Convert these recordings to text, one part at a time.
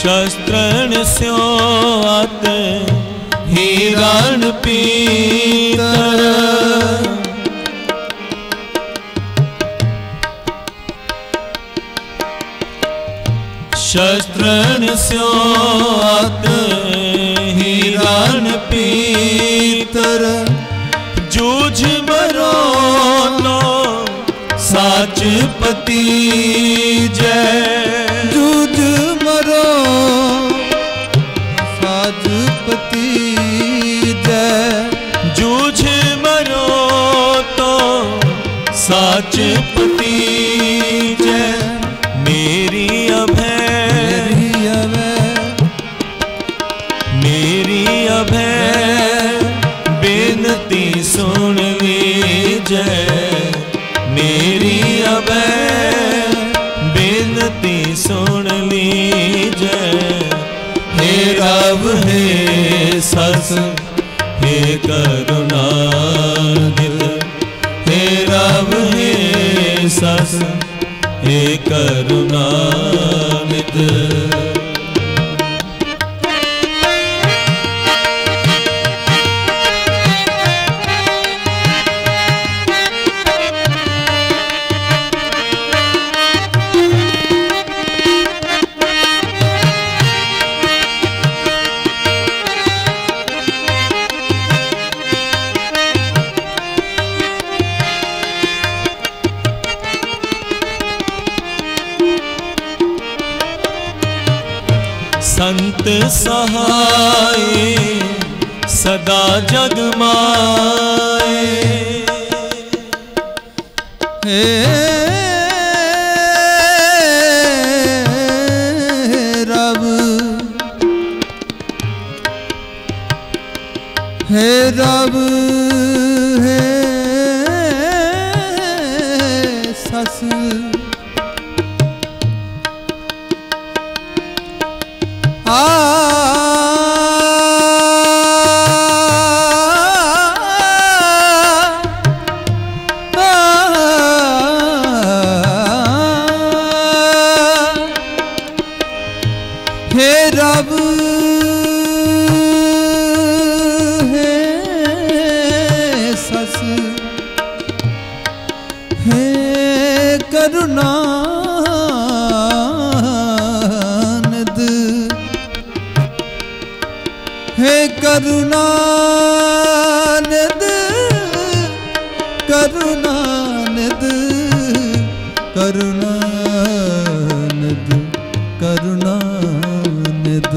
शस्त्रन स्योत हिरण पीतर शस्त्रन स्योत हिरण पीतर जूझ मरो नो साच पति जय जूझ मरो साच पति जय जूझ मरो तो साच पति जय मेरी बेनती सुन लीजय मेरी अभय बेनती सुन लीजय हे रब हे सस हे करुणानिध हे रब हे सस हे करुणानिध संत सहाय सदा जग माए हे रब हे रब हे सस हे रब हे सस हे करुणानिध हे करुणानिध करुणानिध करुणानिध करुणानिध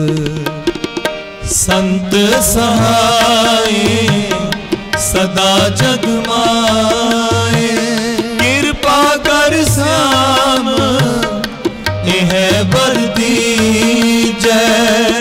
संत सहाय सदा जग माए कृपा कर श्याम यह बर दीजय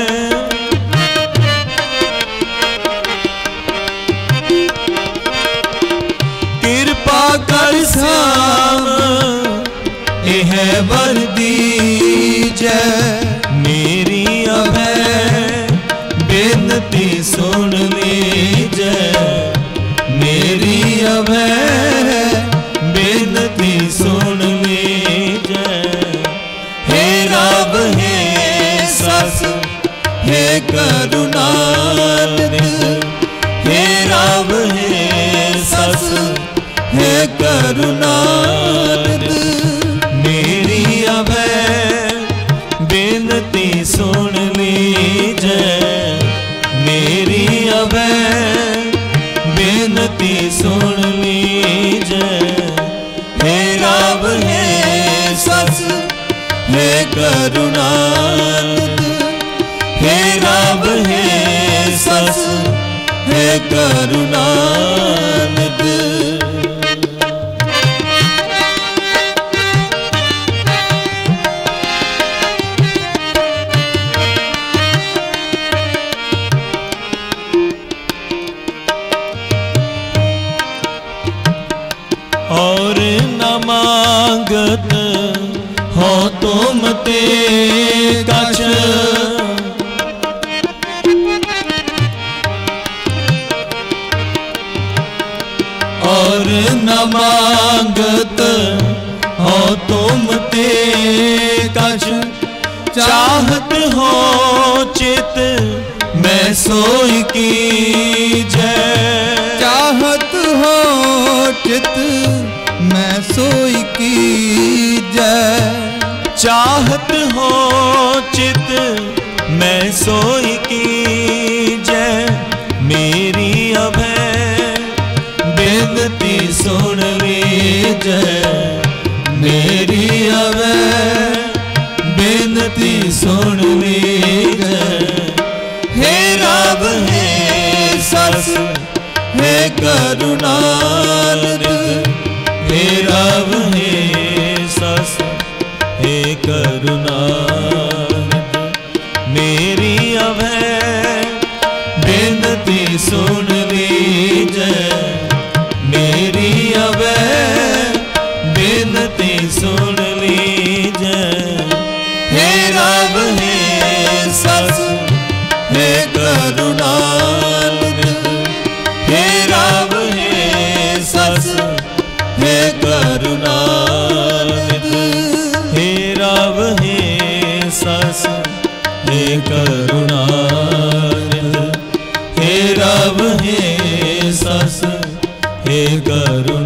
कृपा कर श्याम यह बर दीजय मेरी अभय बेनती सुन लीजय मेरी अभय बेनती सुन लीजय हे रब हे सस हे करुणानिध हे रब हे सस हे करुणानिध मेरी अभय बेनती सुन लीजय मेरी अभय बेनती सुन लीजय हे रब हे सस हे करुणानिध हे रब हे सस हे करुणानिध और न मांगत हो तुम ते कछ और न मांगत हो तुम ते कछ चाहत हो चित मैं सोई कीजै। चाहत हो चित मैं सोई कीजै। चाहत हो चित मैं सोई कीजै। मेरी अभय बेनती सुन लीजै। मेरी अभय बेनती सुन लीजै। हे रब हे सस हे करुणानिधि। हे रब हे सस हे करुणानिधि। मेरी अभय बेनती सुन लीजै। मेरी अभय बेनती सुन लीजै। हे रब हे सस हे करुणानिधि। हे रब हे सस हे करुणानिधि। हे रब हे सस हे करुणानिधि। हे रब हे सस हे करुणानिधि।